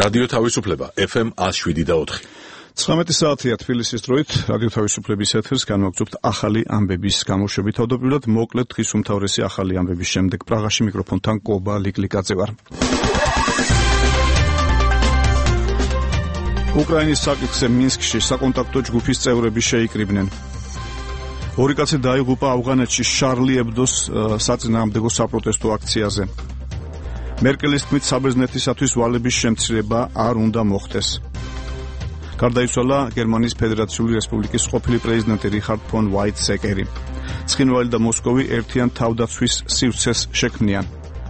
რადიო თავისუფლება FM 107.4. 19 საათია თბილისის დროით რადიო თავისუფლების ეთერს განვაგრძობთ ახალი ამბების გამოშვებით. თავდაპირველად მოკლედ დღის უმთავრესი ახალი ამბების შემდეგ პრაღაში მიკროფონთან კობა ლიკლიკაძე ვარ. უკრაინის საკითხზე მინსკში საკონტაქტო ჯგუფის წევრები შეიკრიბნენ. ორი კაცი დაიღუპა ავღანეთში შარლი ებდოს საწინააღმდეგო საპროტესტო აქციაზე. მერკელის თქმით საბერძნეთისათვის ვალების შემცირება არ უნდა მოხდეს. გარდაიცვალა გერმანიის ფედერაციული რესპუბლიკის ყოფილი პრეზიდენტი რიხარდ ფონ ვაიტცეკერი. ცხინვალი და მოსკოვი ერთიან თავდაცვის სივრცეს შექმნიან.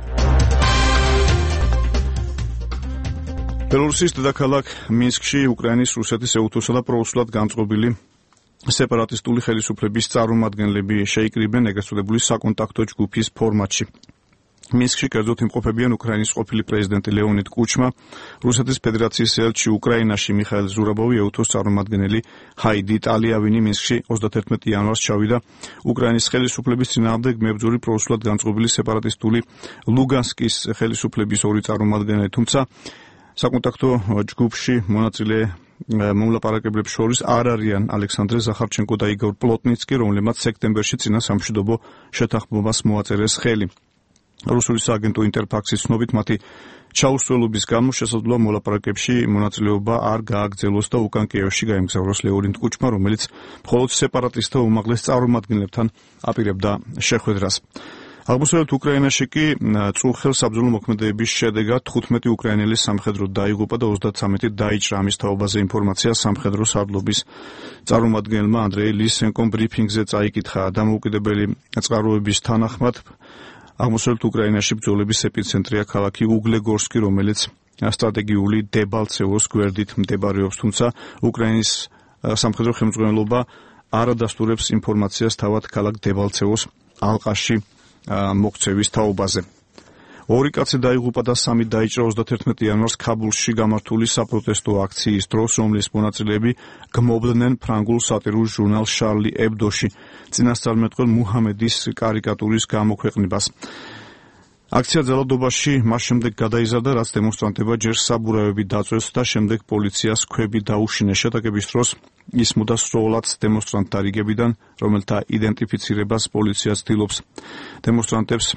ბელორუსის დედაქალაქ მინსკში უკრაინის, რუსეთის, ეუთოსა და პრორუსულად განწყობილი სეპარატისტული ხელისუფლების წარმომადგენლები შეიკრიბნენ ეგრეთ წოდებული საკონტაქტო ჯგუფის ფორმატში. მინსკში კერძოდ იმყოფებიან უკრაინის ყოფილი პრეზიდენტი ლეონიდ კუჩმა, რუსეთის ფედერაციის ელჩი უკრაინაში მიხაილ ზურაბოვი, ეუთოს წარმომადგენელი ჰაიდი ტალიავინი მინსკში 31 იანვარს ჩავიდა უკრაინის ხელისუფლების წინააღმდეგ მებრძოლი პრორუსულად განწყობილი სეპარატისტული ლუგანსკის ხელისუფლების ორი წარმომადგენელი, თუმცა საკონტაქტო ჯგუფში მონაწილე მომლაპარაკებლებს შორის არ არიან ალექსანდრე ზახარჩენკო და იგორ პლოტნიცკი, რომლებმაც სექტემბერში წინა სამშვიდობო შეთანხმებას მოაწერეს ხელი. რუსული სააგენტო ინტერფაქსის ცნობით მათი ჩაუსვლელობის გამო შესაძლოა მოლაპარაკებებში მონაწილეობა არ გააგრძელოს და უკან კიევში გაემგზავროს ლეონიდ კუჩმა, რომელიც მხოლოდ სეპარატისტთა უმაღლეს წარმომადგენლებთან აპირებდა შეხვედრას. აღმოსავლეთ უკრაინაში კი წუხელ საბრძოლო მოქმედებების შედეგად 15 უკრაინელი სამხედრო დაიღუპა და 33 დაიჭრა. ამის თაობაზე ინფორმაცია სამხედრო სარდლობის წარმომადგენელმა ანდრეი ლისენკომ ბრიფინგზე წაიკითხა. დამოუკიდებელი წყაროების თანახმად აღმოსავლეთ უკრაინაში ბრძოლების ეპიცენტრია ქალაქი უგლეგორსკი, რომელიც სტრატეგიული დებალცევოს გვერდით მდებარეობს, თუმცა უკრაინის სამხედრო ხელმძღვანელობა არ ადასტურებს ინფორმაციას თავად ქალაქ დებალცევოს ალყაში მოქცევის თაობაზე. ორი კაცი დაიღუპა და 3 დაიჭრა 31 იანვარს ქაბულში გამართული საპროტესტო აქციის დროს, რომლის მონაწილეები გმობდნენ ფრანგულ სატირულ ჟურნალ შარლი ებდოში წინასწარმეტყველ მუჰამედის კარიკატურის გამოქვეყნებას. აქცია ძალადობაში მას შემდეგ გადაიზარდა, რაც დემონსტრანტებმა ჯერ საბურავები დაწვეს და შემდეგ პოლიციას ქვები დაუშინეს. შეტაკების დროს ისმოდა სრულად დემონსტრანტთა რიგებიდან, რომელთა იდენტიფიცირებას პოლიცია ცდილობს. დემონსტრანტებს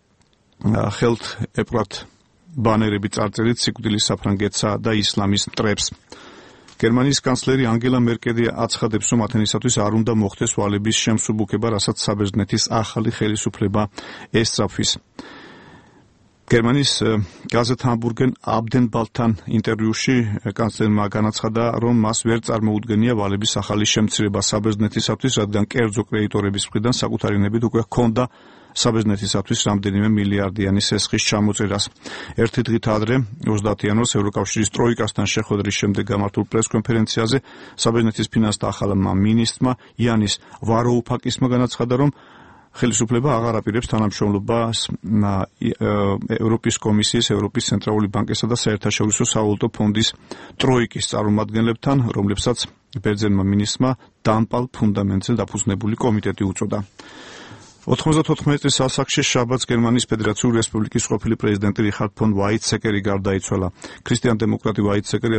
ხელთ ეპყრათ ბანერები წარწერით სიკვდილის საფრანგეთსა და ისლამის მტრებს. გერმანიის კანცლერი ანგელა მერკელი აცხადებს, რომ ათენისათვის არ უნდა მოხდეს ვალების შემსუბუქება, რასაც საბერძნეთის ახალი ხელისუფლება ესწრაფვის. გერმანიის გაზეთ ჰამბურგენ აბდენბალთან ინტერვიუში კანცლერმა განაცხადა, რომ მას ვერ წარმოუდგენია ვალების ახალი შემცირება საბერძნეთისათვის, რადგან კერძო კრედიტორების მხრიდან საკუთარი ნებით უკვე ჰქონდა საბერძნეთისათვის რამდენიმე მილიარდიანი სესხის ჩამოწერას. ერთი დღით ადრე 30 იანვარს ევროკავშირის ტროიკასთან შეხვედრის შემდეგ გამართულ პრესკონფერენციაზე საბერძნეთის ფინანსთა ახალმა მინისტრმა იანის ვაროუფაკისმა განაცხადა, რომ ხელისუფლება აღარ აპირებს თანამშრომლობას ევროპის კომისიის, ევროპის ცენტრალური ბანკისა და საერთაშორისო სავალუტო ფონდის ტროიკის წარმომადგენლებთან, რომლებსაც ბერძენმა მინისტრმა დამპალ ფუნდამენტზე დაფუძნებული კომიტეტი უწოდა. 94 წლის ასაკში შაბათს გერმანიის ფედერაციული რესპუბლიკის ყოფილი პრეზიდენტი რიხარდ ფონ ვაიტცეკერი გარდაიცვალა. ქრისტიან-დემოკრატი ვაიტცეკერი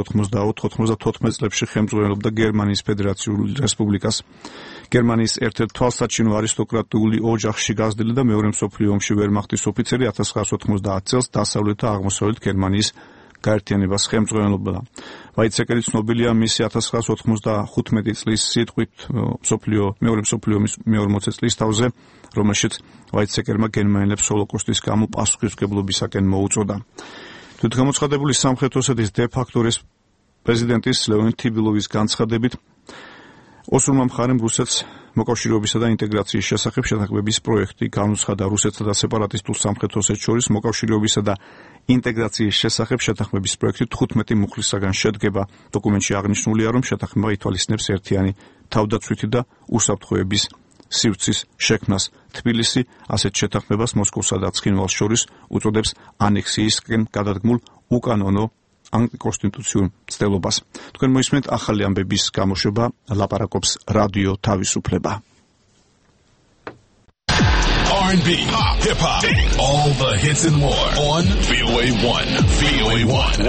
1994 წლებში ხელმძღვანელობდა გერმანიის ფედერაციული რესპუბლიკას. გერმანიის ერთ-ერთ თვალსაჩინო არისტოკრატიული ოჯახში გაზრდილი და მეორე მსოფლიო ომში ვერმახტის ოფიცერი 1990 წელს დასავლეთ და აღმოსავლეთ გერმანიის გაერთიანებას ხელმძღვანელობდა. ვაიტცეკერი ცნობილია მისი 1995 წლის სიტყვით მეორე მსოფლიო ომის მე-40 წლის თავზე, რომელშიც ვაიტცეკერმა გერმანელებს ჰოლოკოსტის გამო პასუხისმგებლობისაკენ მოუწოდა. თვითგამოცხადებული სამხრეთ ოსეთის დე-ფაქტო პრეზიდენტის ლეონიდ თიბილოვის განცხადებით, ოსურმა მხარემ რუსეთს მოკავშირეობისა და ინტეგრაციის შესახებ შეთანხმების პროექტი განუცხადა. რუსეთსა და სეპარატისტულ სამხრეთ ოსეთს შორის მოკავშირეობისა და ინტეგრაციის შესახებ შეთანხმების პროექტი 15 მუხლისაგან შედგება. დოკუმენტში აღნიშნულია, რომ შეთანხმება ითვალისწინებს ერთიანი თავდაცვითი და უსაფრთხოების სივრცის შექმნას. თბილისი ასეთ შეთანხმებას მოსკოვსა და ცხინვალს შორის უწოდებს ანექსიისკენ გადადგმულ უკანონო ანტიკონსტიტუციურ მცდელობას. თქვენ მოისმენთ ახალი ამბების გამოშვება, ლაპარაკობს რადიო თავისუფლება. R&B, pop, hip-hop, all the hits and more on VOA1. VOA1.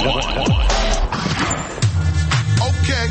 Okay.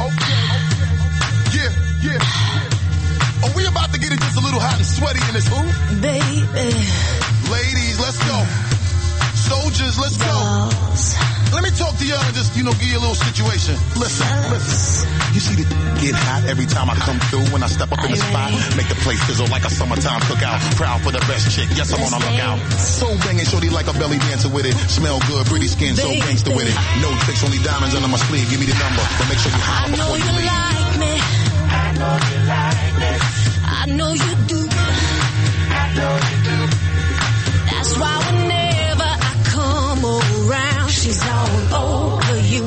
Yeah. Are we about to get it just a little hot and sweaty in this hoop? Baby. Ladies, let's go. Soldiers, let's go. Let me talk to y'all and just, give you a little situation. Listen. You see the get hot every time I come through when I step up in the spot. Make the place sizzle like a summertime cookout. Proud for the best chick. Yes, I'm on a lookout. So banging, shorty like a belly dancer with it. Smell good, pretty skin, so gangster with it. No tricks, only diamonds under my sleeve. Give me the number, but make sure you holler before you leave. Like me. I know you like me. I know you do. I know you do. That's why whenever I come around, she's all over you.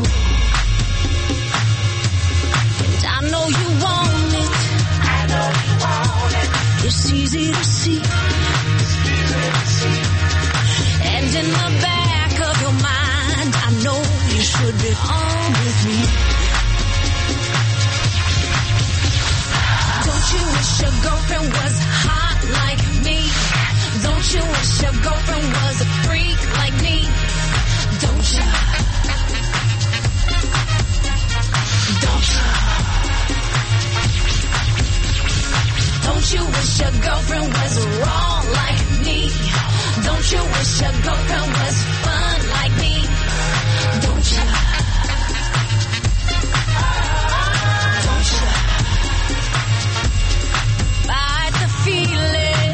And I know you want it. I know you want it. It's easy to see. And in the back of your mind, I know you should be on with me. Don't you wish your girlfriend was hot like me? Don't you wish your girlfriend was a freak like me? Don't you? Don't you? Don't you wish your girlfriend was raw like me? Don't you wish your girlfriend was fun like me? Don't you? Don't you? Fight the feeling.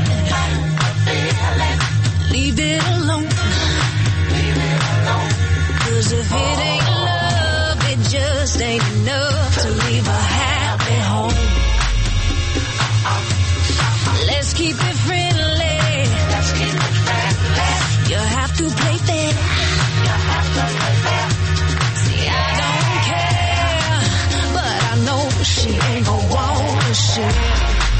Leave it alone. Cause if it ain't love, it just ain't enough to leave a happy home. Let's keep it friendly. You have to play fair. See, I don't care, but I know she ain't gon' wanna share.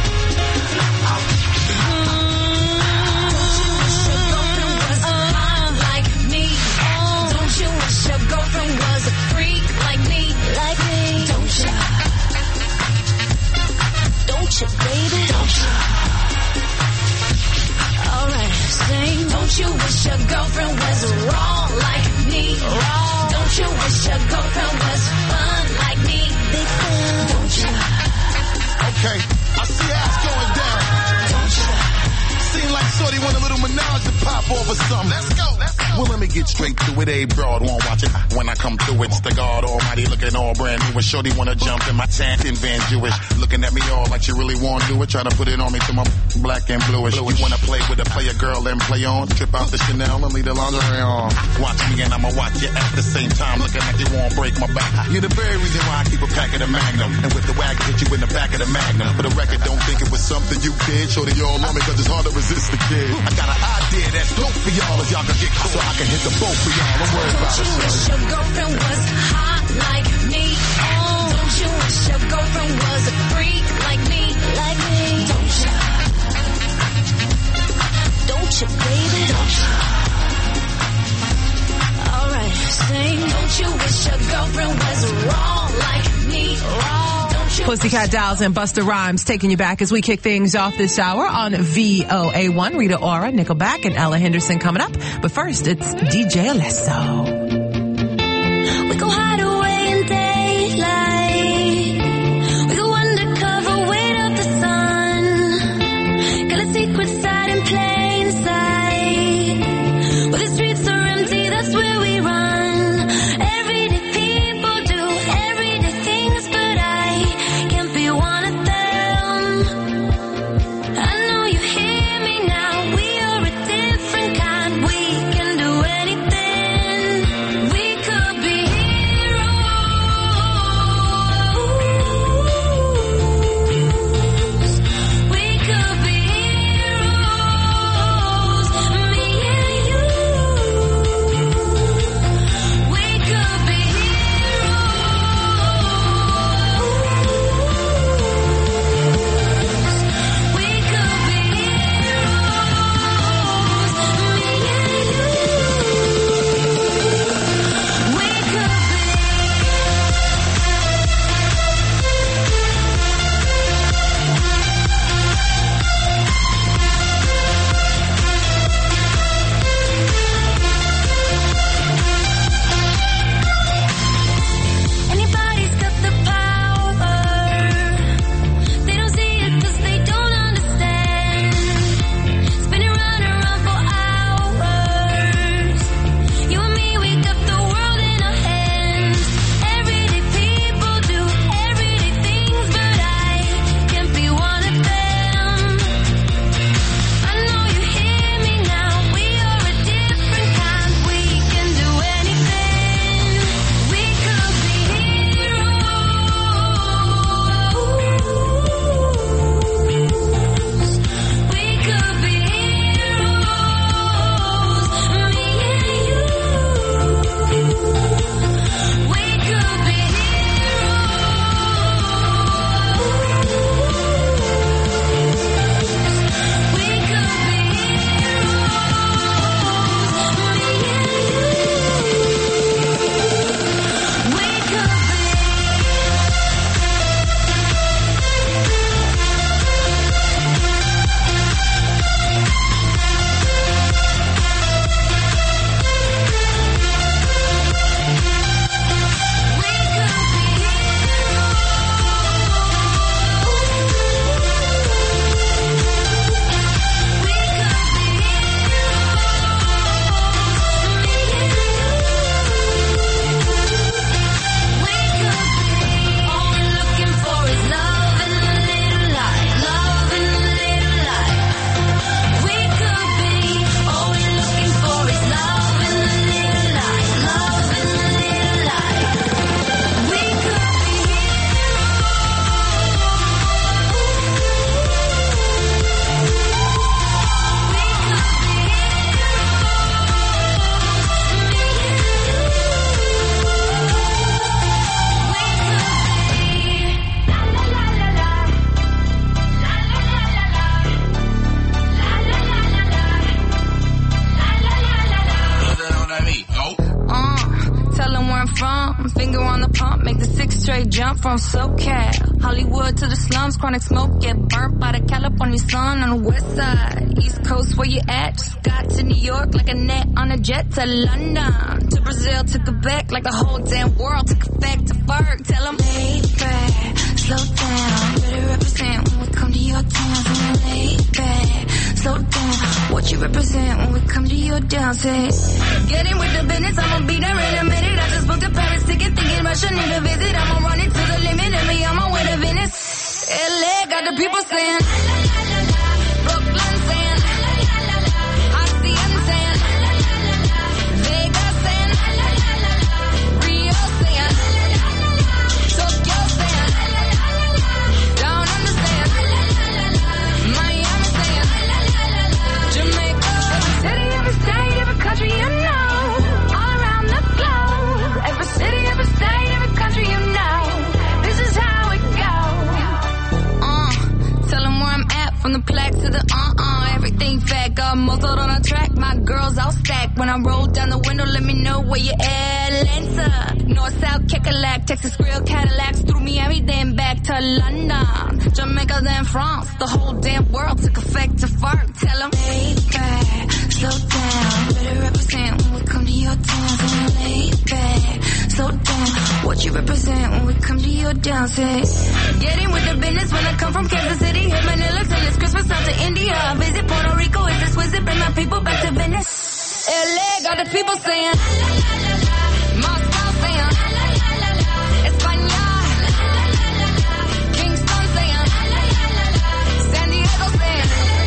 Your girlfriend was a freak like me. Don't you? Don't you, baby? Don't you? Alright, sing. Don't you wish your girlfriend was raw like me? Don't you wish your girlfriend was fun like me? Don't you? Okay, I see how it's going down. Don't you? Seem like shorty want a little menage to pop off or something. Let's go. Well, let me get straight to it. A broad won't watch it. When I come through, it's the God Almighty looking all brand new. And shorty wanna jump in my tent in Van Jewish. Looking at me all like she really wanna do it. Try to put it on me to my black and bluish. You wanna play with a player girl and play on. Trip out the Chanel and leave the lingerie on. Watch me and I'ma watch you at the same time. Looking like you won't break my back. You're the very reason why I keep a pack of the Magnum. And with the wagon, hit you in the back of the Magnum. For the record, don't think it was something you did. Shorty all on me cause it's hard to resist the kid. I got an idea that's dope for y'all if y'all can get caught. So I can hit the boat for y'all. Don't worry about it. Don't you wish your girlfriend was hot like me? Don't you wish your girlfriend was a freak like me? Don't you? Don't you, baby? Don't you? Alright, sing. Don't you wish your girlfriend was raw like me? Pussycat Dolls and Busta Rhymes taking you back as we kick things off this hour on VOA1. Rita Ora, Nickelback, and Ella Henderson coming up. But first, it's DJ Alesso. We go hide away in daylight. We go undercover, wait up the sun. Got a secret side in plain sight. Where the streets are empty, that's where we run. Everyday people do everyday things, but I can't be one of them. I know you hear me now. We are a different kind. We can do anything. We could be heroes. straight jump from SoCal. Hollywood to the slums, chronic smoke, get burnt by the California sun on the west side. East Coast, where you at? Just got to New York like a net on a jet to London. To Brazil, to Quebec, like the whole damn world took effect to Ferg. Tell them, lay back, slow down. Better represent when we come to your town. So lay back, slow down. What you represent when we come to your town? Say, get in with the business, I'ma be there in a minute. I just booked a Paris ticket, thinking Russia need a visit. I'ma run it to the limit and be on my way to Venice. LA got the people saying, Brooklyn saying, Hacienda saying, Vegas saying, Rio saying, Tokyo saying, Down Under saying, Miami saying, Jamaica. Every city, every state, every country you know, all around the globe. Every city, every state, every country you know, this is how it goes. Tell them where I'm at, from the plaque to the everything fat, got muzzled on a track. My girls all stacked. When I roll down the window, let me know where you at. Atlanta, North, South, Kekalak, Texas Grill, Cadillacs, through Miami, then back to London, Jamaica, then France. The whole damn world took effect to Ferg. Tell them, lay back, slow down. Better represent when we come to your town. So lay back, slow down. What you represent when we come to your town? Say, get in with the business when I come from Kansas City. Hit Manila till it's Christmas, out to India. I visit Puerto Rico, it's exquisite. Bring my people back to Venice. LA got the people saying, Moscow saying, España, Kingston saying, San Diego saying,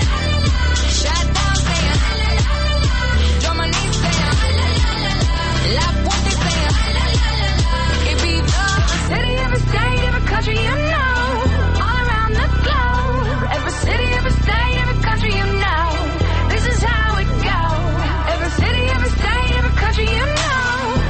Chi-Town saying, Germany saying, La Puente saying, Ibiza. Every city, every state, every country you know, all around the globe. Every city, every state, every country you know, this is how it goes. Every city, every state, every country you know,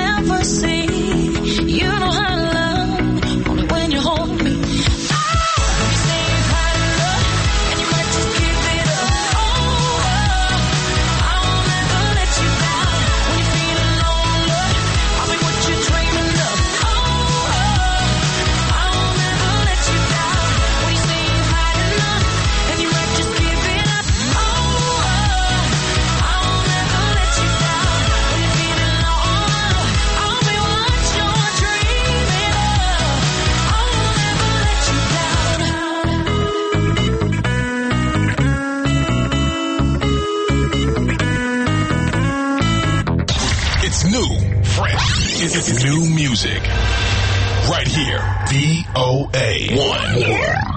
never see. You know how to love only when you hold me. You say you've had enough and you might just give it up. I will never let you down when you're feeling lonely. I'll be what you're dreaming of. I will never let you down when you say you've had enough and you might just give it up. I will never let you down when you're feeling lonely. I'll be what you're dreaming of. I will never let you down. It's new, fresh. It's new music. Right here. VOA1.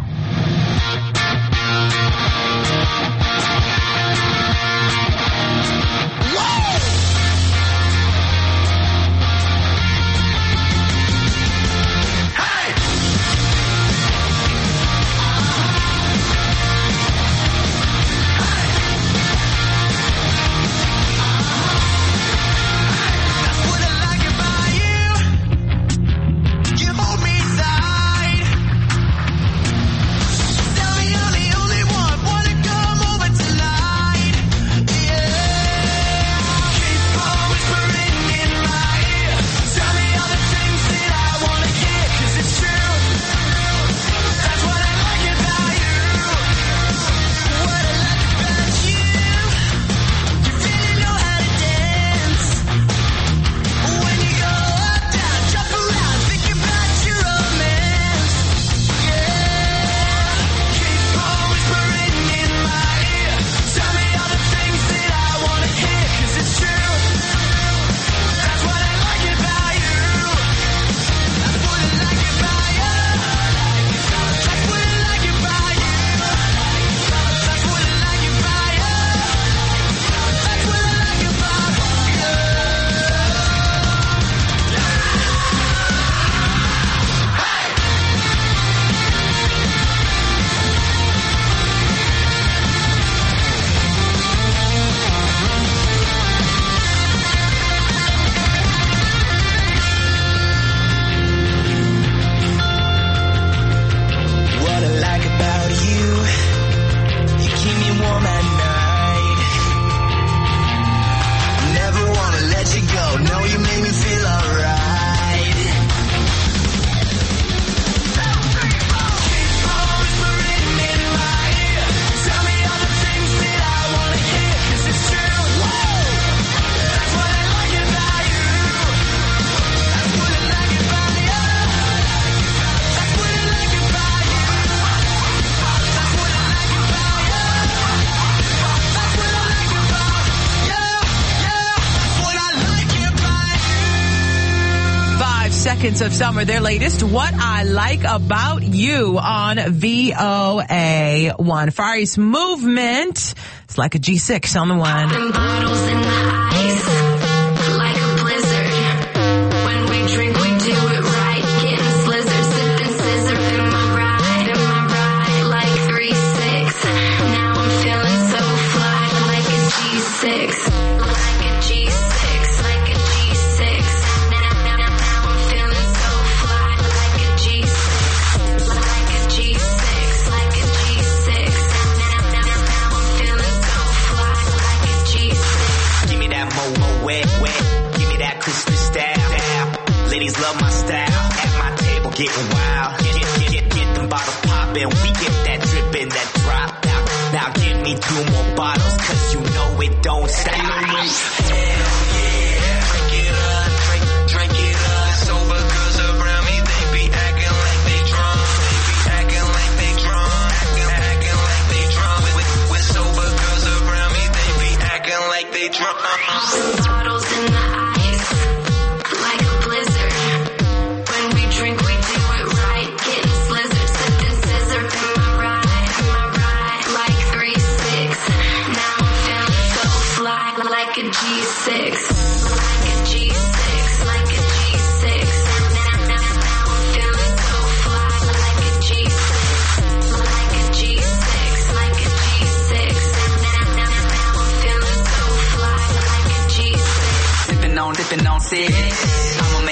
That's what I like about you. You hold me tight. Tell me you're the only one. Wanna come over tonight? Yeah. Keep on whispering in my ear. Tell me all the things that I wanna hear, 'cause it's true. That's what I like about you. What I like about you. You really know how to dance. When you go up, down, jump around, think about your romance. Yeah. Keep on whispering in my ear. Tell me all the things that I wanna hear, 'cause it's true. That's what I like about you. That's what I like about you. That's what I like about you. That's what I like about you. That's what I like about you. 'What I like about you, you keep me warm at night. Never wanna let you go, no, you make me feel alright. Keep on whispering in my ear. Tell me all the things that I wanna hear, 'cause it's true. That's what I like about you. That's what I like about you. That's what I like about you. That's what I like about you. That's what I like about you. That's what I like about you. 5 Seconds of Summer, their latest, What I Like About You on VOA1. Far East Movement. It's like a G6 on the one. Popping bottles in the ice, like a blizzard. When we drink, we do it right. Getting slizzard, sipping scissor in my ride, like 3-6. Now I'm feeling so fly, like a G6, like a G6, like a G6. Now I'm feeling so fly, like a G6, like a G6, like a G6. Now I'm feeling so fly, like a G6. Give me that mo wet. Give me that Christmas style. Ladies love my style. At my table getting wild. Get them bottles poppin'. We get that drippin', that drop out. Now give me 2 more bottles, 'cause you know it don't stop. Hell yeah. Drink it up. Drink it up. Sober girls around me, they be acting like they drunk. Acting like they drunk. Acting like they drunk. With sober girls around me, they be acting like they drunk. Bottles in the ice, like a blizzard. When we drink, we do it right. Getting slizzard, sipping scissor in my ride, like 3-6. Now I'm feeling so fly, like a G6.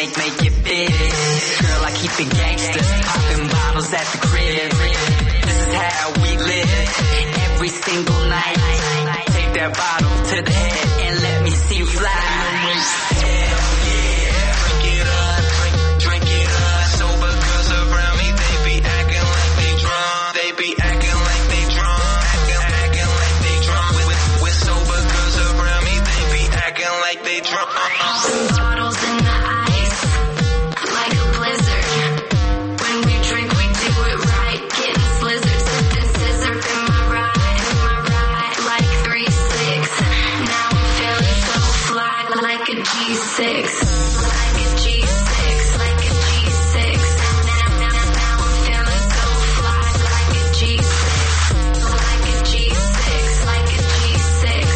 make it big. Girl, I keep it gangster, popping bottles at the crib. This is how we live, every single night. Take that bottle to the head and let me see you fly. Hell yeah, drink it up, drink it up. Sober girls around me, they be acting like they drunk. They be acting like they drunk, acting like they drunk. With sober girls around me, they be acting like they drunk. Bottles in the ice, like a blizzard. When we drink, we do it right. Getting slizzard, sipping scissor in my ride, like 3-6. Now I'm feeling so fly, like a G6, like a G6, like a G6. Now I'm feeling so fly, like a G6, like a G6, like a G6.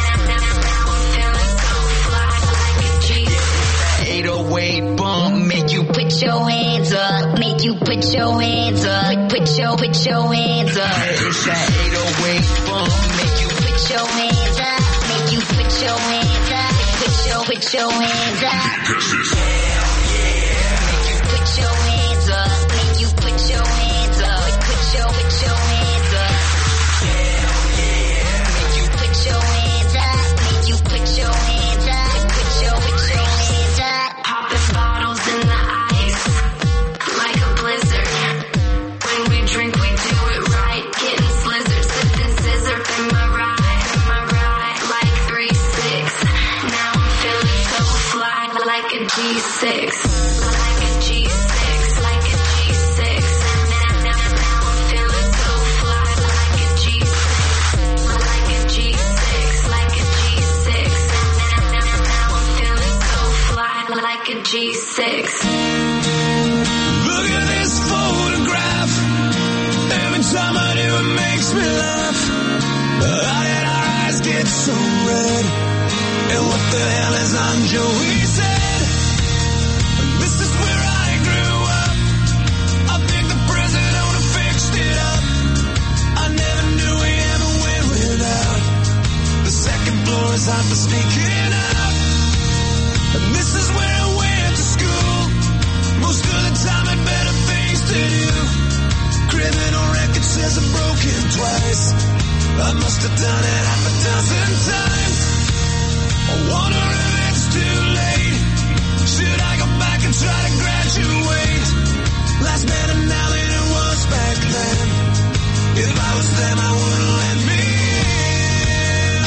Now I'm feeling so fly, like a G6. 808 bump, make you put your hands up, make you put your hands up, put your hands up. It's that 808 bump, make you put your hands up, make you put your hands up, put your hands up. Hell yeah, make you put your hands up, make you put your hands up, put your hands up. Hell yeah, make you put your hands up, make you put your hands up, put your hands up. Popping bottles in the ice, like a blizzard. When we drink, we do it right. Getting slizzard, sipping scissor in my ride, like 3-6. Now I'm feeling so fly, like a G6, like a G6, like a G6. Now I'm feeling so fly, like a G6, like a G6, like a G6. Now I'm feeling so fly, like a G6. Look at this photograph. Every time I do it makes me laugh. How did our eyes get so red? And what the hell is on Joey's head? This is where I grew up. I think the president would have fixed it up. I never knew we ever went without. The second floor is hot for sneaking out. And this is where I went to school. Most of the time had better things to do. Criminal record says I'm broken twice. I must have done it half a dozen times. I wonder if it's too late. Should I go back and try to graduate? Last man and now than it was back then. If I was them, I wouldn't let me in.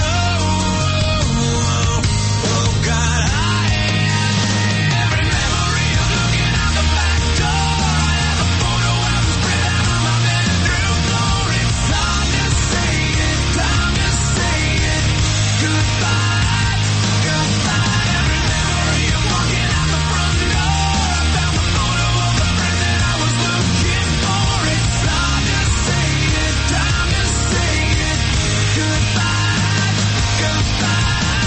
Oh, God, I have every memory of looking out the back door. I have a photo I was spread out on my bedroom floor. It's time to say it, time to say it. Goodbye, goodbye. Every memory of walking out the front door. I found the photo of the friend that I was looking for. It's time to say it, time to say it. Goodbye, goodbye.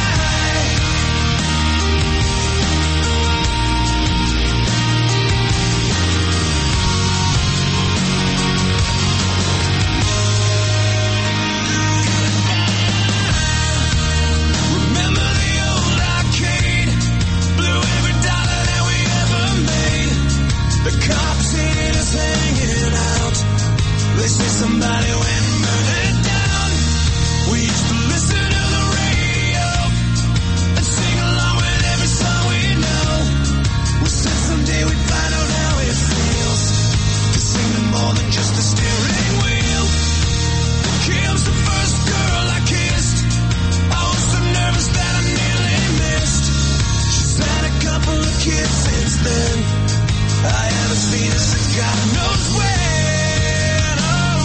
Remember the old arcade? Blew every dollar that we ever made. The cops hated us hanging out. They say somebody went and burned it down. We used to listen to the radio and sing along with every song we know. We said someday we'd find out how it feels to sing to more than just a steering wheel. Kim's the first girl I kissed. I was so nervous that I nearly missed. She's had a couple of kids since then. I haven't seen her since God knows when.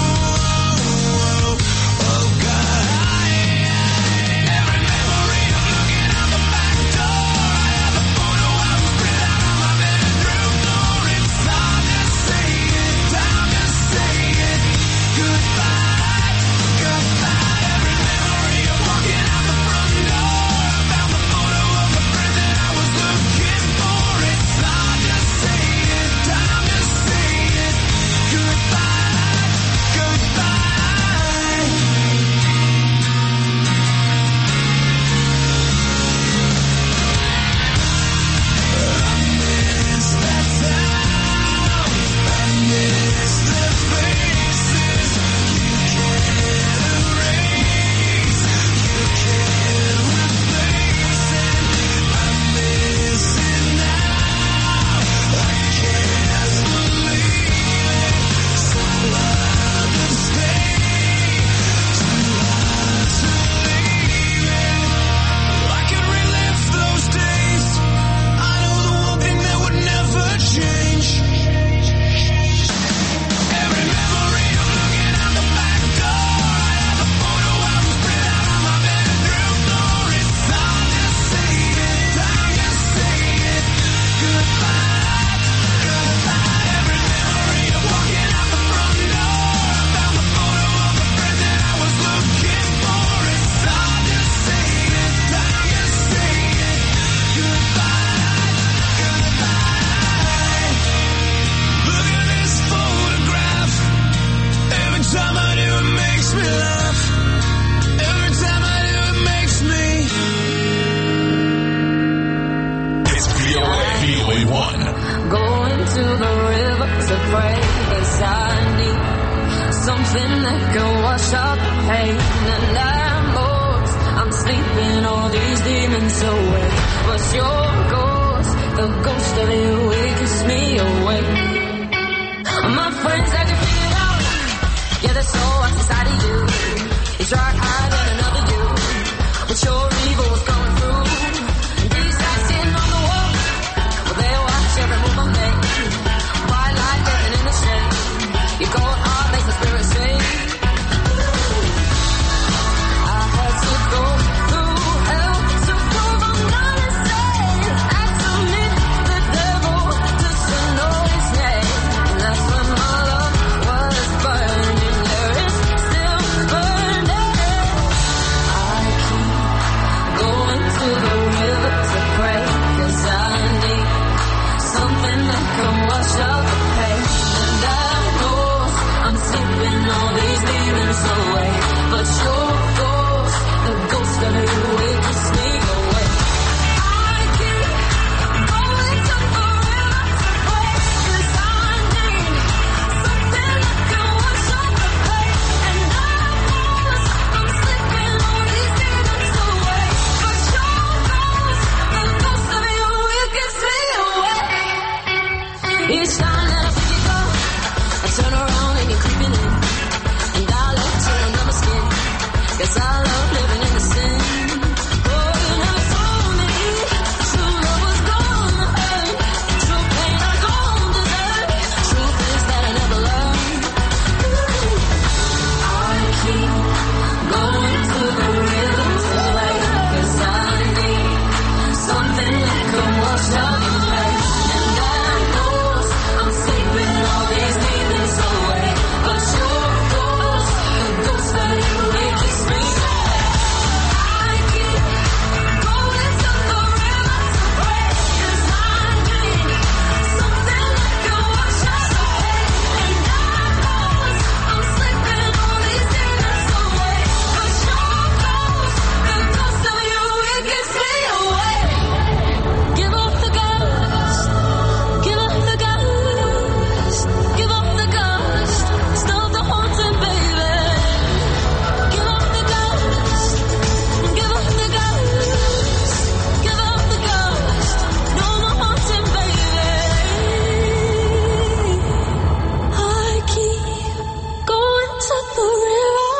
Oh, God, every memory of looking out the back door. I have a photo I was spread out on my bedroom floor. It's time to say it, time to say it. Goodbye, goodbye. Every memory of walking out the front door. I found the photo of the friend that I was looking for. It's time to say it, time to say it. VOA1. Going to the river to pray, 'cause I need something that can wash out the pain. And I'm sleeping all these demons away, but your ghost, the ghost of you, it keeps me awake. My friends had you figured out, yeah, there's so much inside of you. You try hiding another you, but your evil was going through. And these guys sitting on the wall, well, they watch every move I make. White light living in the shade, your cold heart makes the spirit sing. I had to go through hell to prove I'm not insane. Had to meet the devil just to know his name. And that's when my love was burning. There is still burning. I keep going to the river to pray, 'cause I need something that can wash out the pain. And I know I'm sleeping all these demons away, but your ghost, the ghost of you, it keeps me awake. I keep going to the river to pray, 'cause I need something that can wash out the pain. And I know I'm sleeping all these demons away, but your ghost, the ghost of you, it keeps me awake. Each time that I see you go, I turn around and you're creeping in, and I let you under my skin, 'cause I love living in the sin. Oh, you never told me true love was gonna hurt, true pain I don't deserve, truth is that I never learned. I keep going to the river to play, 'cause I need something that can wash out the pain. And I know I'm sleeping all these demons away, but your ghost, the ghost of you, it keeps me awake. I keep going to the river to pray, 'cause I need something that can wash out the pain. And I know I'm sleeping all these demons away, but your ghost, the ghost of you, it keeps me awake. Give up the ghost, give up the ghost, give up the ghost, stop the haunting, baby. Give up the ghost, give up the ghost, give up the ghost, no more haunting, baby. I keep going to the river.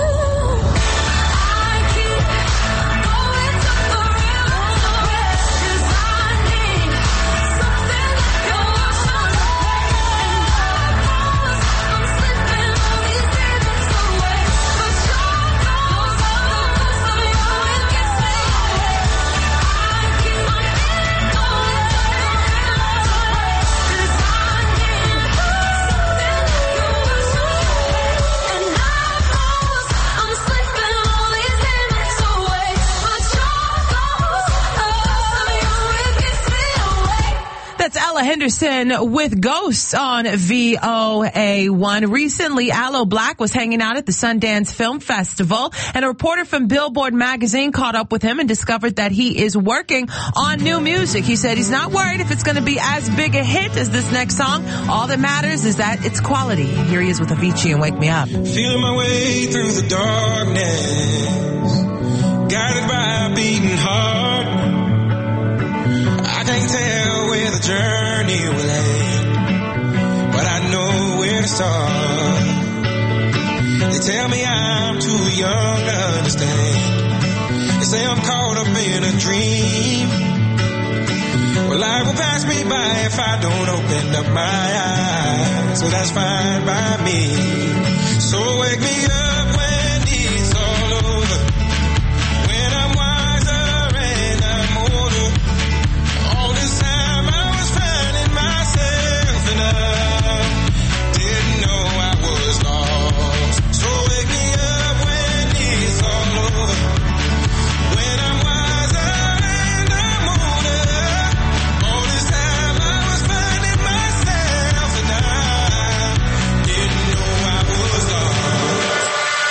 I keep going to the river, 'cause I need something that can wash out the pain. And I'm sleeping all these demons away, but your ghost, the ghost of you, it keeps me awake. I keep going to the river to pray, 'cause I need something that can wash out the pain. And I know I'm sleeping all these demons away, but your ghost, the ghost of you, it keeps me awake. That's Ella Henderson with Ghosts on VOA1. Recently, Aloe Black was hanging out at the Sundance Film Festival, and a reporter from Billboard magazine caught up with him and discovered that he is working on new music. He said he's not worried if it's going to be as big a hit as this next song. All that matters is that it's quality. Here he is with Avicii and Wake Me Up. Feeling my way through the darkness, guided by a beating heart. I can't tell where the journey will end, but I know where to start. They tell me I'm too young to understand. They say I'm caught up in a dream. Well, life will pass me by if I don't open up my eyes. So that's fine by me. So wake me up when it's all over, when I'm wiser and I'm older. All this time I was finding myself and I didn't know I was lost. So wake me up when it's all over, when I'm wiser and I'm older. All this time I was finding myself and I didn't know I was lost.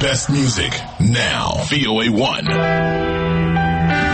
best music now. VOA1.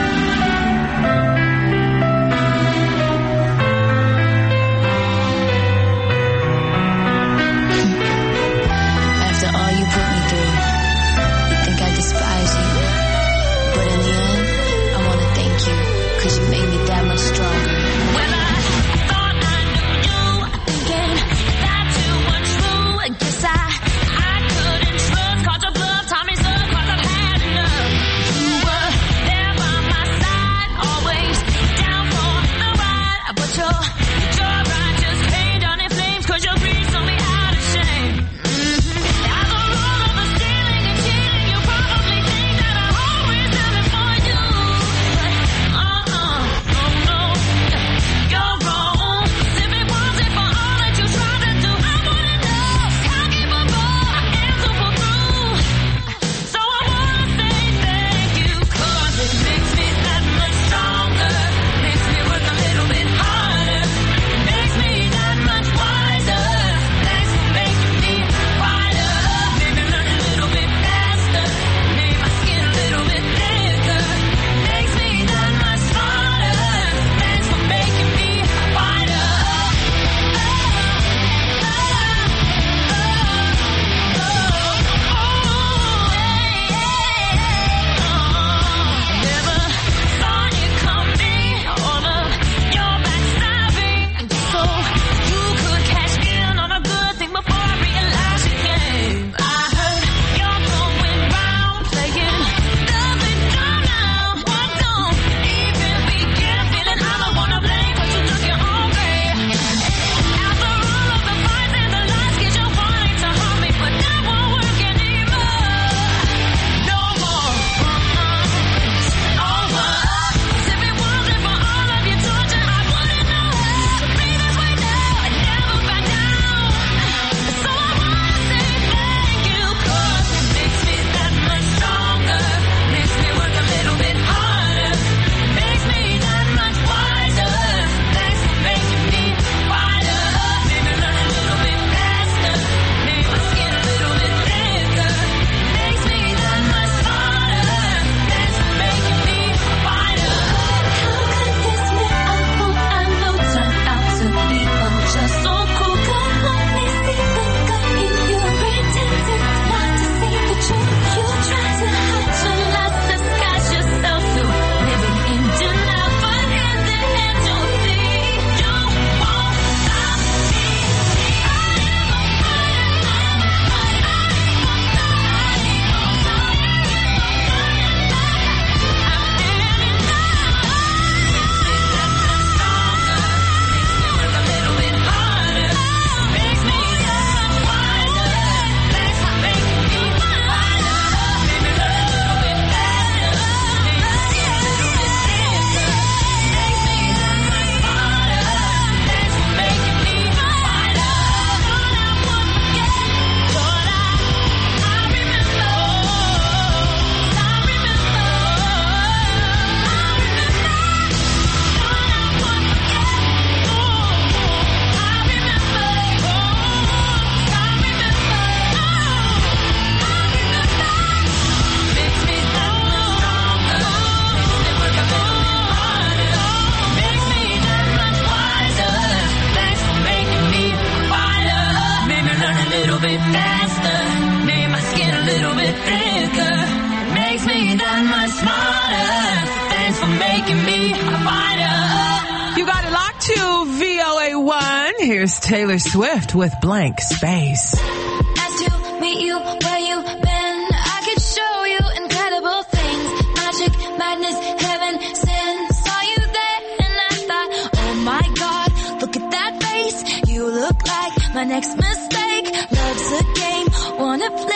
Here's Taylor Swift with Blank Space. Asked to meet you where you've been. I could show you incredible things. Magic, madness, heaven, sin. Saw you there and I thought, oh my God, look at that face. You look like my next mistake. Love's a game, wanna play.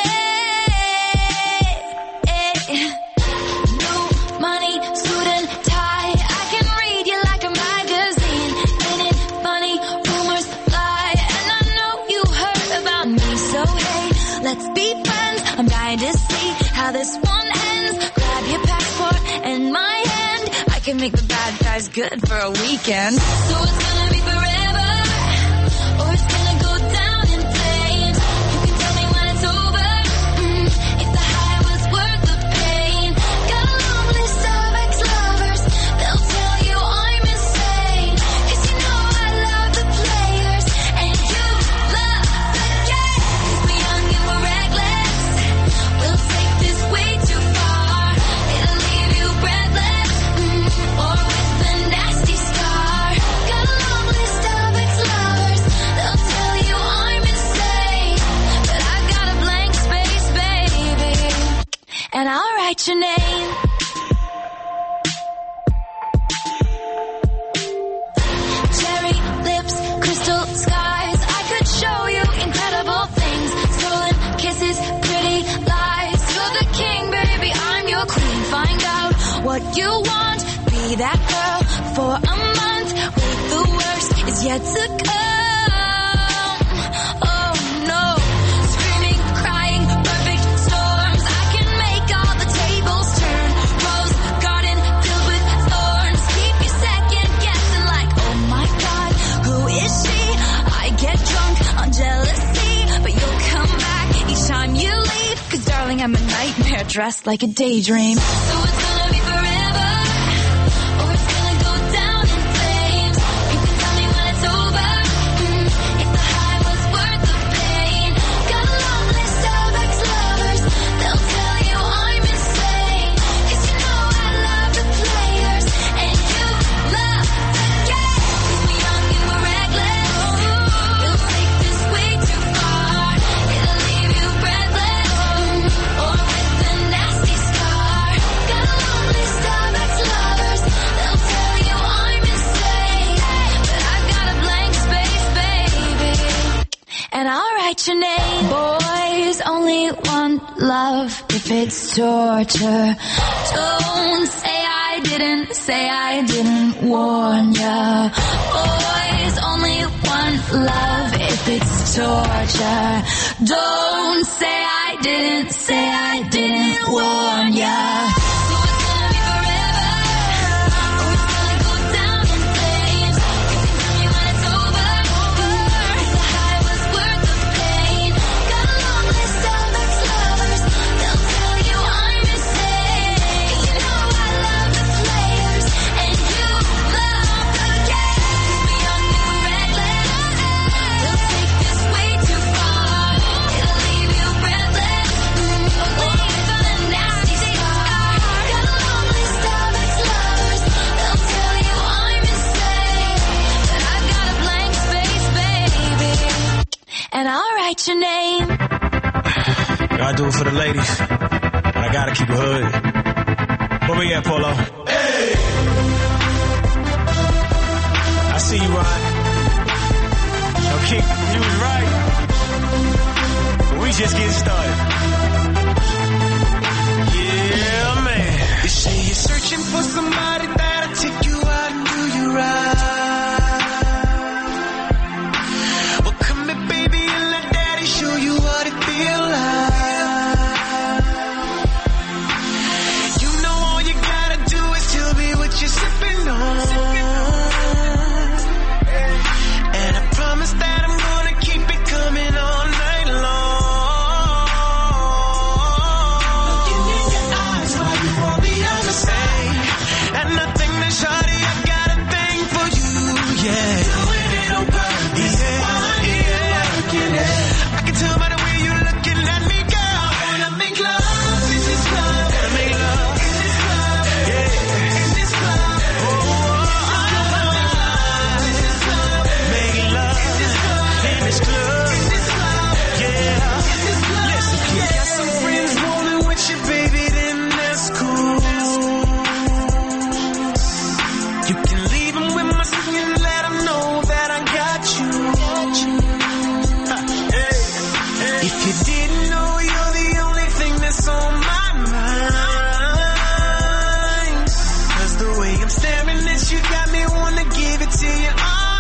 New money, suit and tie. I can read you like a magazine. Ain't it funny? Rumors fly. And I know you heard about me. So hey, let's be friends. I'm dying to see how this one ends. Grab your passport and my hand. I can make the bad guys good for a weekend. So it's gonna be forever, or it's gonna go down in flames. You can tell me when it's over. If the be that girl for a month. Wait, the worst is yet to come. Oh no, screaming, crying, perfect storms. I can make all the tables turn. Rose garden filled with thorns. Keep you second guessing like, oh my God, who is she? I get drunk on jealousy, but you'll come back each time you leave. 'Cause darling, I'm a nightmare dressed like a daydream. So it's gonna be forever, or it's gonna go down in flames. You can tell me when it's over, if the high was worth the pain. Got a long list of ex-lovers, they'll tell you I'm insane. 'Cause you know I love the players, and you love the game. 'Cause we're young and we're reckless, we'll take this way too far. It'll leave you breathless, or with a nasty scar. Got a long list of ex-lovers, they'll tell you I'm insane. But I've got a blank space, baby, and I'll write your name. Boys only want love if it's torture. Don't say I didn't warn ya. Boys only want love if it's torture. Don't say I didn't warn ya. So it's gonna be forever, or it's gonna go down in flames. You can tell me when it's over, if the high was worth the pain. Got a long list of ex-lovers, they'll tell you I'm insane. You know I love the players, and you love the game. 'Cause we're young and we're reckless, they'll take this way too far. It'll leave you breathless, or with a nasty scar. Got a long list of ex-lovers, they'll tell you I'm insane. But I've got a blank space, baby, and I'll write your name. Gotta do it for the ladies. I gotta keep it hood. Where we at, Polo? Hey! I see you, Ron. No, King, you was right. We just getting started. Yeah, man. You say you're searching for somebody that'll take you out and do you right. Well, come here, baby, and let daddy show you what it feel like. You know all you gotta do is tell me what you're sipping on. And I promise that I'm gonna keep it coming all night long. Looking in your eyes while you on the other side. And I think that shawty, I got a thing for you, yeah. Doing it on purpose, I can tell by the way you're looking at me, girl. I wanna make love in this club. Wanna make love in this club, yeah. In this club, oh, I wanna make love in this club. Make love in this club, in this club, yeah. Listen, you got some friends rolling with you, baby, then that's cool. You can leave them with my singing and let them know that I got you. Hey, hey. If you didn't know, you're the only thing that's on my mind. 'Cause the way I'm staring at you got me wanna give it to you all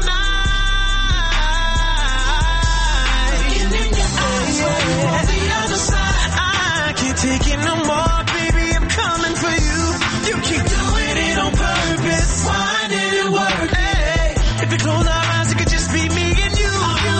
night. Looking in your eyes, while you on the other side. I can't take it no more, baby, I'm coming for you. You keep doing it on purpose. Why did it work? Hey, if you close our eyes, it could just be me and you.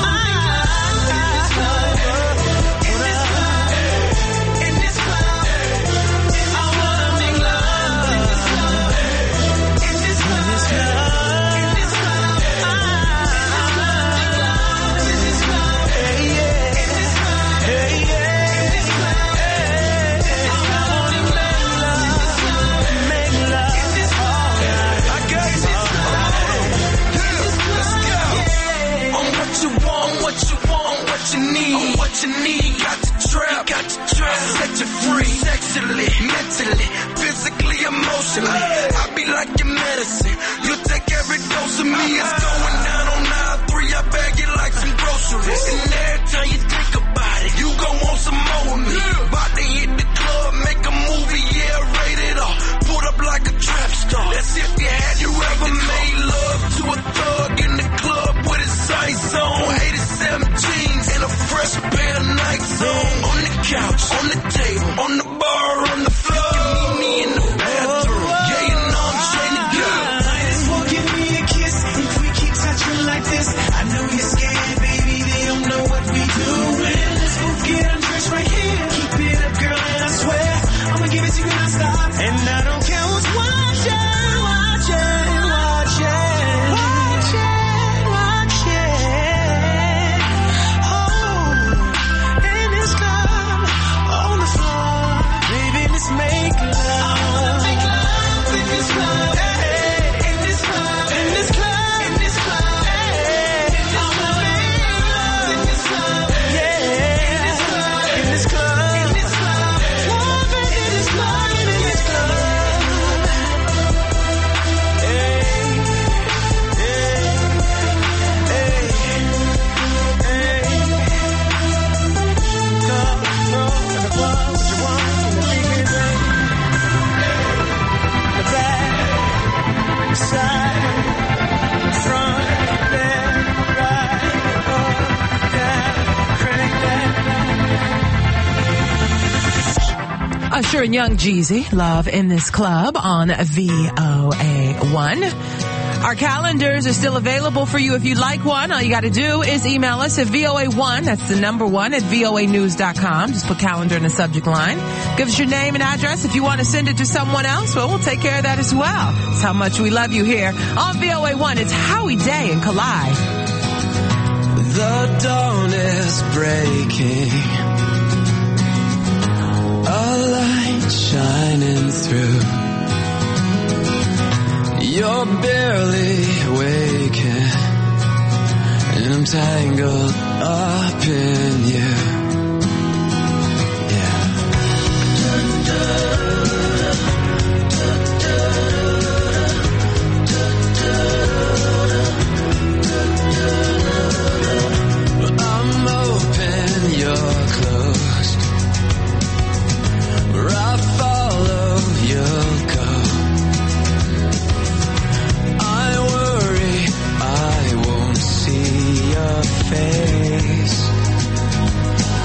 In this club, I wanna make love. In this club, in this club, I wanna make love. In this club, hey yeah. In this club, hey yeah. In this club, hey. I wanna make love. Make love. In this club, I got this club. Let's go. On what you want, what you want, what you need. On what you need, got to trap, set you free. Sexually, mentally, physically, emotionally. I be like your medicine. You take every dose of me. It's going down on 9-3. I bag it like some groceries. And every time you think about it, you gon' want some more of me. About to hit the club, make a movie, yeah, rated R. Pulled up like a trap star. That's it Usher and Young Jeezy, Love in This Club on VOA1. Our calendars are still available for you if you'd like one. All you got to do is email us at VOA1, that's the number 1, at voanews.com. Just put calendar in the subject line. Give us your name and address. If you want to send it to someone else, well, we'll take care of that as well. That's how much we love you here on VOA1. It's Howie Day and Collide. The dawn is breaking, a light shining through. You're barely waking, and I'm tangled up in you. Yeah. I'm open, you're closed. Where I follow, you'll go. Face.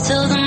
till the